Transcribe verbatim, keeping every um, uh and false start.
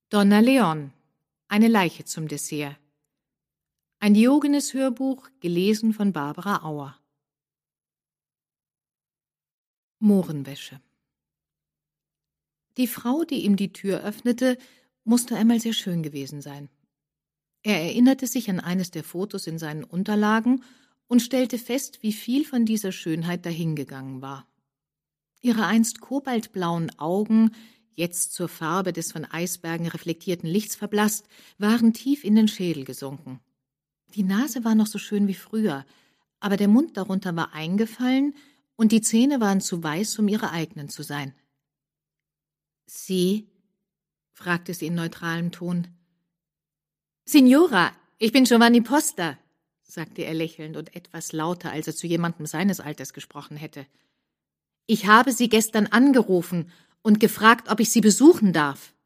Donna Leon, eine Leiche zum Dessert. Ein Diogenes-Hörbuch, gelesen von Barbara Auer. Mohrenwäsche. Die Frau, die ihm die Tür öffnete, musste einmal sehr schön gewesen sein. Er erinnerte sich an eines der Fotos in seinen Unterlagen und stellte fest, wie viel von dieser Schönheit dahingegangen war. Ihre einst kobaltblauen Augen, jetzt zur Farbe des von Eisbergen reflektierten Lichts verblasst, waren tief in den Schädel gesunken. Die Nase war noch so schön wie früher, aber der Mund darunter war eingefallen und die Zähne waren zu weiß, um ihre eigenen zu sein. »Sie?« fragte sie in neutralem Ton. »Signora, ich bin Giovanni Posta«, sagte er lächelnd und etwas lauter, als er zu jemandem seines Alters gesprochen hätte. »Ich habe Sie gestern angerufen und gefragt, ob ich Sie besuchen darf.«